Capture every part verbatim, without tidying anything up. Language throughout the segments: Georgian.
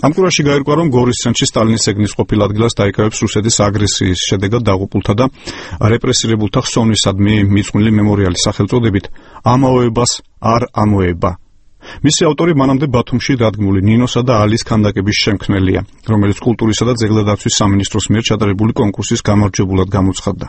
ამ კურაში გაირკვა, რომ გორის ცენტრში სტალინის ეგნის ყოფილ ადგილას დაიკავებს რუსეთის აგრესიის შედეგად დაღუპულთა და რეპრესირებულთა ხსოვნისადმი მიძღვნილი მემორიალის სახელწოდებით ამავეებას არ ამოება. მისი ავტორი მანამდე ბათუმში დადგმული ნინოსა და ალის ქანდაკების შემქმნელია, რომელიც კულტურისა და ძეგლდაცვის სამინისტროს მიერ ჩატარებული კონკურსის გამარჯვებულად გამოცხადდა.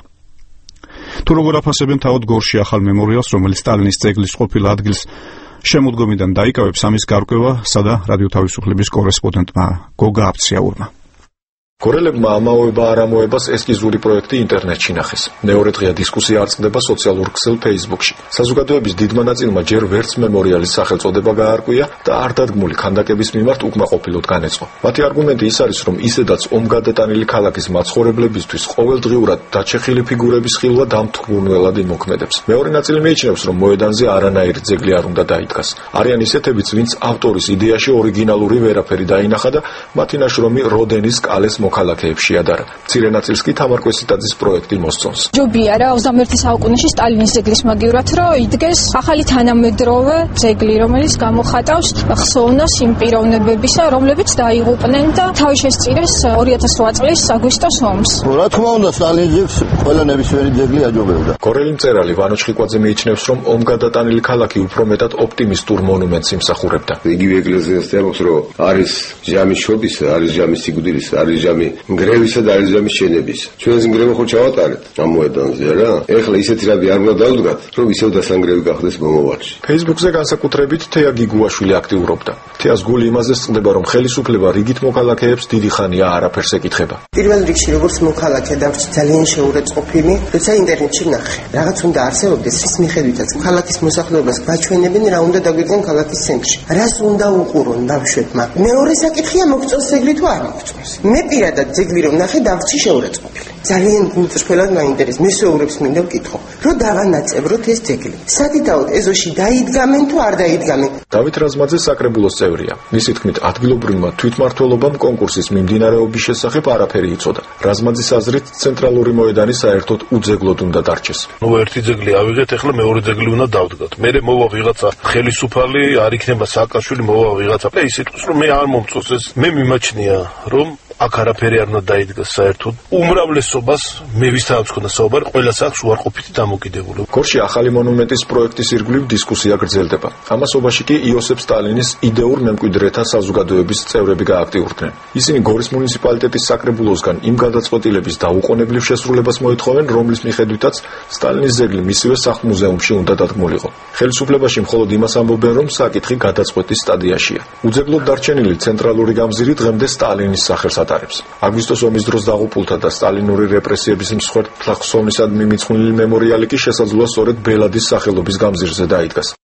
თუ როგორ აფასებენ თავად გორში ახალ მემორიალს, რომელიც სტალინის ძეგლის ყოფილ ადგილს შემოდგომიდან დაიკავებს, ამის გარკვევა სადა რადიო თავისუფლების კორესპონდენტმა გოგა აფციაურმა. გორელებმა ამავეობა არ ამოებას ესკიზური პროექტი ინტერნეტში ნახეს. მეორე დღეა დისკუსია არწყდება სოციალურ ქსელ Facebook-ში. საზოგადოების დიდმა ნაწილმა ჯერ ვერც მემორიალის სახელწოდება გაარკვია და არ დადგმული ქანდაკების მიმართ უკმაყოფილოდ განეწყო. მათი არგუმენტი ის არის, რომ ისედაც ომგადატანილი ქალაქის მაცხოვრებლებისთვის ყოველდღიურად დაჩეხილი ფიგურების ხილვა დამთვრუნველად იმოქმედებს. მეორე ნაწილი მიიჩნევს, რომ მოედანზე არანაირი ძეგლი არ უნდა დაიდგას. არიან ისეთებიც, ვინც ავტორის იდეაში ორიგინალური ვერაფერი დაინახა და მათი ნაშრომი როდენის კალეს მოქალაქეებში ადარა. მცირე ნაწილს კი თამარ კვესიტაძის პროექტი მოსწონს. ჯობია რა ოცდამეერთე საუკუნეში სტალინის ძეგლის მაგივრად რომ იდგეს ახალი თანამედროვე ძეგლი, რომელიც გამოხატავს ხსოვნას იმ პიროვნებებისა, რომლებიც დაიღუპნენ და თავი შესწირეს ორი ათას რვა წლის აგვისტოს ომს. რა თქმა უნდა, სტალინის ძეგლს ყველა ნებისმიერი ძეგლი აჯობებდა. გორელი მწერალი ვანო ჩხიკვაძე მიიჩნევს, რომ ომგადატანილი ქალაქი უფრო მეტად ოპტიმისტურ მონუმენტს იმსახურებდა. იგივე ეკლესიას წერობს, რომ არის ჟამის შობის, არის ჟამის სიკვდილის, არის ჟამის ნგრევისა და არის ჟამის შენების. ჩვენ ეს ნგრევა ხო ჩავატარეთ ამ მოედანზე რა. ეხლა ისეთი რამე არ უნდა დავდგათ, რომ ისევ დასანგრევი გახდეს მომავალში. Facebook-ზე განსაკუთრებით თეა გიგუაშვილი აქტიურობდა. თეას გული იმაზე წყდება, რომ ხელისუფლება რიგით მოქალაქეებს დიდი ხანია არაფერს ეკითხება. პირველ რიგში როგორც მოქალაქე დავრჩი ძალიან შეურაცხყოფილი, როცა ინტერნეტში ნახე. რაღაც უნდა არსებობდეს, რის მიხედვითაც ქალაქის მოსახლეობას გაჩვენებენ რა უნდა დაგვიდგენ ქალაქის ცენტრში. რას უნდა უყურონ ბავშვებმა. მეორე საკითხია მოგწონს ძეგლი თუ არ მოგწონს. მე პირადად ძეგლი რომ ნახე დავრჩი შეურაცხყოფილი. ძალიან გულწრფელად მაინტერესებს. მესეურებს მინდა ვკითხო, რომ დავანაწევროთ ეს ძეგლი. სადიდაოდ ეზოში დაიდგამენ თუ არ დაიდგამენ. დავით რაზმაძე საკრებულოს წევრია. მისი თქმით, ადგილობრივმა თვითმმართველობამ კონკურსის მიმდინარეობის შესახებ არაფერი იცოდა. რაზმაძის აზრით, ცენტრალური მოედანი საერთოდ უძეგლოდ უნდა დარჩეს. ნუ ერთი ძეგლი ავიღეთ, ახლა მეორე ძეგლი უნდა დავდგათ. მე მოვა ვიღაცა ხელისუფალი, არ იქნება სააკაშვილი, მოვა ვიღაცა. და ის იტყვის, რომ მე არ მომწონს ეს. მე მიმაჩნია, რომ აქ არაფერი არ უნდა დაიდგას საერთოდ. უმრავლესობას მე ვისთანაც ქონდა საუბარი, ყველას აქვს უარყოფითი დამოკიდებული. გორში ახალი მონუმენტის პროექტის ირგვლივ დისკუსია გრძელდება. ამასობაში კი იოსებ სტალინის იდეურ მემკვიდრეთა საზოგადოების წევრები გააქტიურდნენ. ისინი გორის მუნიციპალიტეტის საკრებულოსგან იმ გადაწყვეტილების დაუყოვნებლივ შესრულებას მოითხოვენ, რომლის მიხედვითაც სტალინის ძეგლი მისივე სახლ-მუზეუმში უნდა დადგმულიყო. ხელისუფლებაში მხოლოდ იმას ამბობენ, რომ საკითხი გადაწყვეტის სტადიაშია. უძეგლოდ დარჩენილი ცენტრალური გამზირი დღემდე სტალინის სახელს ატარებს. აგვისტოს ომის დროს დაღუპულთა და სტალინური რეპრესიების მსხვერპლთა ხსოვნისადმი მიძღვნილი მემორიალი კი შესაძლოა სწორედ ბელადის სახელობის გამზირზე დაიდგას.